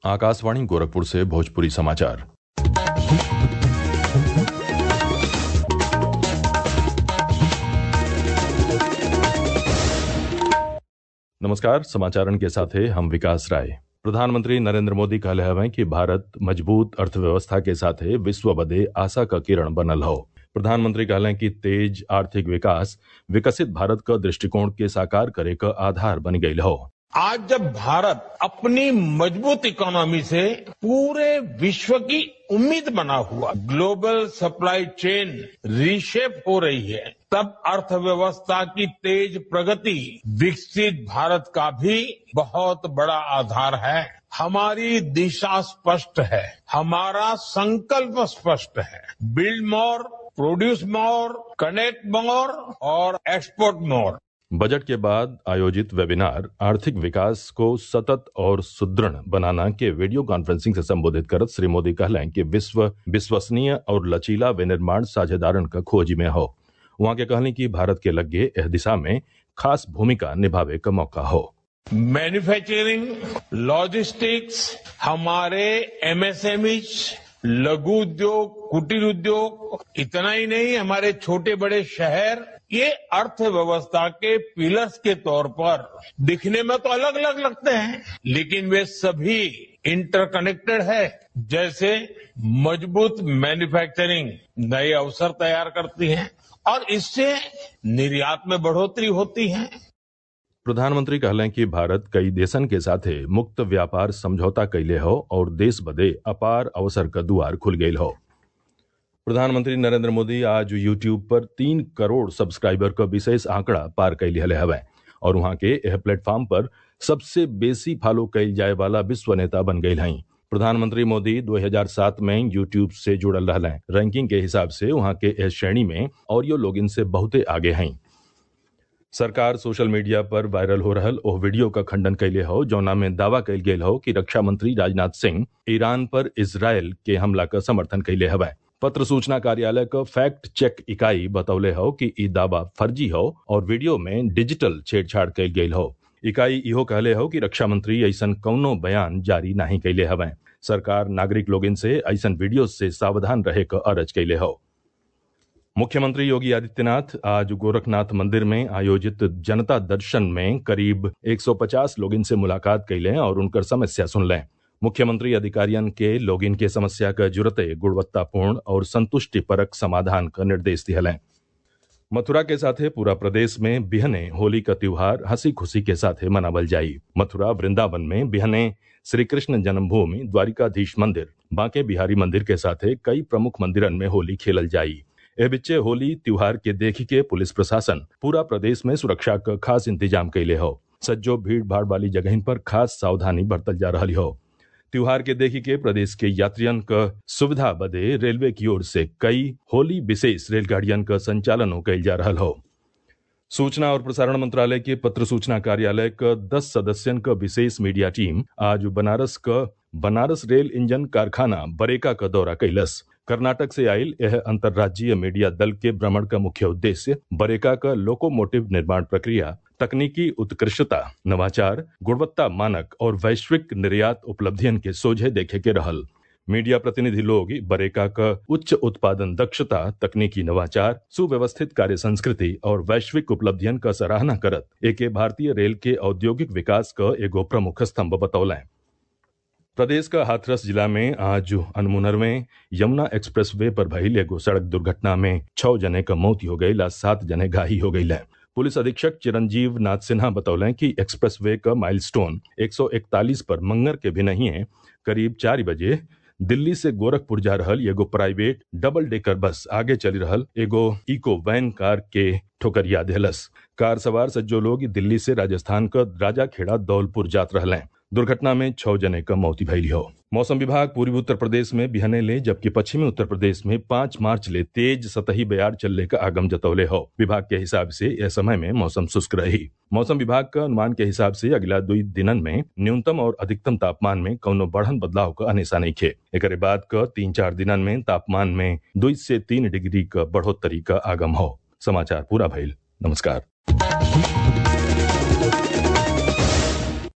आकाशवाणी गोरखपुर से भोजपुरी समाचार। नमस्कार, समाचारन के साथ है हम विकास राय। प्रधानमंत्री नरेंद्र मोदी कहले हवें कि भारत मजबूत अर्थव्यवस्था के साथे विश्व बदे आशा क किरण बनल हौ। प्रधानमंत्री कहलें कि तेज आर्थिक विकास विकसित भारत क दृष्टिकोण के साकार करे क आधार बन गईल हौ। आज जब भारत अपनी मजबूत इकोनॉमी से पूरे विश्व की उम्मीद बना हुआ ग्लोबल सप्लाई चेन रीशेप हो रही है, तब अर्थव्यवस्था की तेज प्रगति विकसित भारत का भी बहुत बड़ा आधार है। हमारी दिशा स्पष्ट है, हमारा संकल्प स्पष्ट है। Build more, produce more, connect more और एक्सपोर्ट मोर। बजट के बाद आयोजित वेबिनार आर्थिक विकास को सतत और सुदृढ़ बनाना के वीडियो कॉन्फ्रेंसिंग से संबोधित करत श्री मोदी कहलें कि विश्व विश्वसनीय और लचीला विनिर्माण साझेदारन क खोज में हो। वहां के कहलें कि भारत के लगे एह दिशा में खास भूमिका निभावे का मौका हो। मैन्युफैक्चरिंग, लॉजिस्टिक्स, हमारे एमएसएमई, लघु उद्योग, कुटीर उद्योग, इतना ही नहीं, हमारे छोटे बड़े शहर ये अर्थव्यवस्था के पिलर्स के तौर पर दिखने में तो अलग अलग लगते हैं, लेकिन वे सभी इंटरकनेक्टेड है। जैसे मजबूत मैन्युफैक्चरिंग नए अवसर तैयार करती है और इससे निर्यात में बढ़ोतरी होती है। प्रधानमंत्री कहलें कि भारत कई देशन के साथे मुक्त व्यापार समझौता कैले हो और देश बदे अपार अवसर का दुआर खुल गईल हो। प्रधानमंत्री नरेंद्र मोदी आज यूट्यूब पर 3 करोड़ सब्सक्राइबर का विशेष आंकड़ा पार कैले हवे और वहां के यह प्लेटफॉर्म पर सबसे बेसी फॉलो कैल जाए वाला विश्व नेता बन गए हैं। प्रधानमंत्री मोदी 2007 में यूट्यूब से जुड़ल रहलें। रैंकिंग के हिसाब से वहां के इस श्रेणी में ऑडियो लोगिन से बहुते आगे हैं। सरकार सोशल मीडिया पर वायरल हो रहल ओह वीडियो का खंडन कैले हो जौना में दावा कैल गेल हो कि रक्षा मंत्री राजनाथ सिंह ईरान पर इजरायल के हमला का समर्थन कैले हवे। पत्र सूचना कार्यालय का फैक्ट चेक इकाई बतौले हो कि ई दावा फर्जी हो और वीडियो में डिजिटल छेड़छाड़ कैल गेल हो। इकाई इहो कहले हो कि रक्षा मंत्री ऐसन कौनो बयान जारी नहीं कैले हवे। सरकार नागरिक लोगन से ऐसन वीडियो से सावधान रहे का अर्ज कैले हो। मुख्यमंत्री योगी आदित्यनाथ आज गोरखनाथ मंदिर में आयोजित जनता दर्शन में करीब 150 लोगिन से मुलाकात कैलें और उनकर समस्या सुनलें। मुख्यमंत्री अधिकारियन के लोगिन के समस्या का जुरते गुणवत्तापूर्ण और संतुष्टि परक समाधान का निर्देश दिहलें। मथुरा के साथे पूरा प्रदेश में बिहने होली का त्योहार हंसी खुशी के साथे मनावल जाई। मथुरा वृंदावन में बिहने श्री कृष्ण जन्मभूमि, द्वारिकाधीश मंदिर, बांके बिहारी मंदिर के साथे कई प्रमुख मंदिरन में होली खेलल जाई। ए बिच्चे होली त्योहार के देखी के पुलिस प्रशासन पूरा प्रदेश में सुरक्षा का खास इंतजाम कैले हो। सज्जो भीड़ भाड़ वाली जगहिन पर खास सावधानी बरतल जा रही हो। त्योहार के देखी के प्रदेश के यात्रियन का सुविधा बदे रेलवे की ओर से कई होली विशेष रेलगाड़ियन का संचालन कैल जा रहा हो। सूचना और प्रसारण मंत्रालय के पत्र सूचना कार्यालय का 10 सदस्यन का विशेष मीडिया टीम आज बनारस रेल इंजन कारखाना बरेका का दौरा कैलस। कर्नाटक से आयल यह अंतर्राज्यीय मीडिया दल के भ्रमण का मुख्य उद्देश्य बरेका का लोकोमोटिव निर्माण प्रक्रिया, तकनीकी उत्कृष्टता, नवाचार, गुणवत्ता मानक और वैश्विक निर्यात उपलब्धियन के सोझे देखे के रहल। मीडिया प्रतिनिधि लोग बरेका का उच्च उत्पादन दक्षता, तकनीकी नवाचार, सुव्यवस्थित कार्य संस्कृति और वैश्विक उपलब्धियन का सराहना करत एके भारतीय रेल के औद्योगिक विकास का एगो प्रमुख स्तंभ बतौलें। प्रदेश का हाथरस जिला में आज अनमुनर में यमुना एक्सप्रेस वे पर भइल एगो सड़क दुर्घटना में 6 जने का मौत हो गई, 7 जने घायल हो गई। पुलिस अधीक्षक चिरंजीव नाथ सिन्हा बतौलें कि एक्सप्रेस वे का माइलस्टोन 141 पर मंगर के भी नहीं है। करीब 4 बजे दिल्ली से गोरखपुर जा रहल एगो प्राइवेट डबल डेकर बस आगे चली रहल एगो इको वैन कार के ठोकरिया देहलस। कार सवार सज्जो लोग दिल्ली से राजस्थान का राजाखेड़ा दौलपुर जात रहलें। दुर्घटना में 6 जने का मौत भइल हो। मौसम विभाग पूर्वी उत्तर प्रदेश में बिहने ले जबकि पश्चिमी उत्तर प्रदेश में 5 मार्च ले तेज सतही बयार चलने का आगम जतौले हो। विभाग के हिसाब से यह समय में मौसम शुष्क रही। मौसम विभाग का अनुमान के हिसाब से अगला 2 दिनन में न्यूनतम और अधिकतम तापमान में कौनो बढ़न बदलाव का अनेसा नहीं खे। एकरे बाद का 3-4 दिनन में तापमान में 2 से 3 डिग्री का बढ़ोतरी का आगम हो। समाचार पूरा भइल। नमस्कार।